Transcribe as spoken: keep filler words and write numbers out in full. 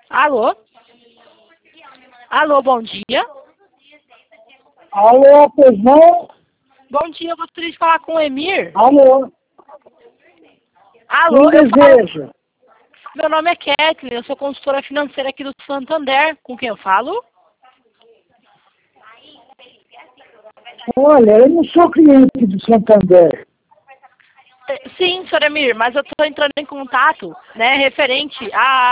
Alô? Alô, bom dia. Alô, pois não? Bom dia, eu gostaria de falar com o Emir. Alô? Alô, Quem eu falo... deseja? Meu nome é Kathleen, eu sou consultora financeira aqui do Santander. Com quem eu falo? Olha, eu não sou cliente do Santander. Eh, Sim, senhor Emir, mas eu estou entrando em contato, né, referente a